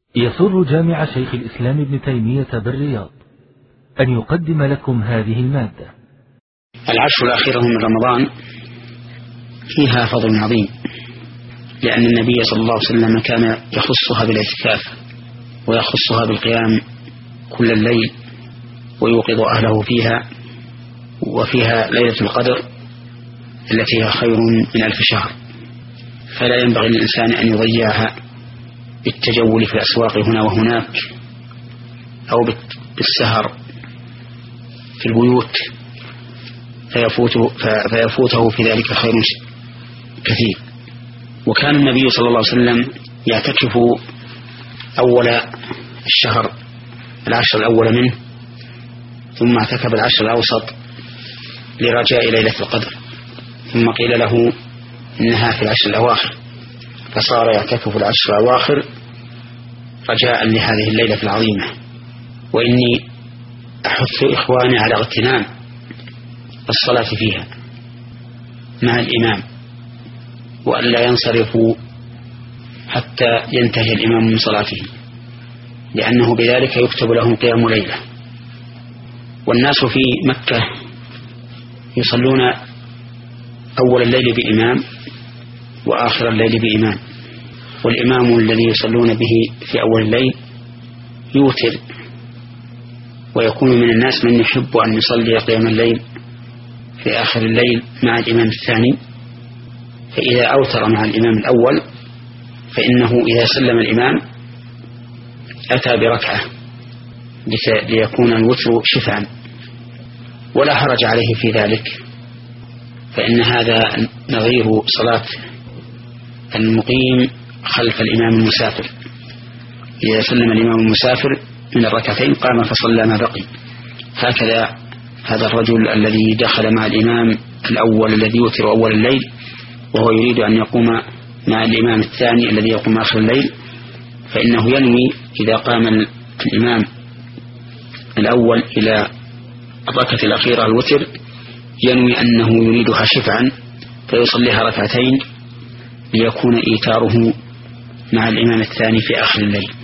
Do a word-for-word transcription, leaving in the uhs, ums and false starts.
يسر جامع شيخ الإسلام ابن تيمية بالرياض أن يقدم لكم هذه المادة. العشر الأخيرة من رمضان فيها فضل عظيم، لأن النبي صلى الله عليه وسلم كان يخصها بالاعتكاف ويخصها بالقيام كل الليل ويوقظ أهله فيها، وفيها ليلة القدر التي هي خير من ألف شهر، فلا ينبغي للإنسان أن يضيعها بالتجول في الأسواق هنا وهناك أو بالسهر في البيوت فيفوته, فيفوته في ذلك خير كثير. وكان النبي صلى الله عليه وسلم يعتكف أول الشهر العشر الأول منه، ثم اعتكف العشر الأوسط لرجاء ليلة القدر، ثم قيل له إنها في العشر الأواخر، فصار يعتكف العشر الأواخر رجاء لهذه الليلة العظيمة. وإني أحث إخواني على اغتنام الصلاة فيها مع الإمام، وألا ينصرفوا حتى ينتهي الإمام من صلاته، لأنه بذلك يكتب لهم قيام ليلة. والناس في مكة يصلون أول الليل بإمام وآخر الليل بإمام، والإمام الذي يصلون به في أول الليل يوتر، ويكون من الناس من يحب أن يصلي قيام الليل في آخر الليل مع الإمام الثاني، فإذا أوتر مع الإمام الأول فإنه إذا سلم الإمام أتى بركعة ليكون الوتر شفعا، ولا حرج عليه في ذلك، فإن هذا نظير صلاة المقيم خلف الإمام المسافر. إذا سلم الإمام المسافر من الركعتين قام فصلى ما بقي. هكذا هذا الرجل الذي دخل مع الإمام الأول الذي يوتر أول الليل وهو يريد أن يقوم مع الإمام الثاني الذي يقوم آخر الليل، فإنه ينوي إذا قام الإمام الأول إلى الركعة الأخيرة الوتر ينوي أنه يريدها شفعا فيصليها ركعتين ليكون إيتاره مع الإمام الثاني في آخر الليل.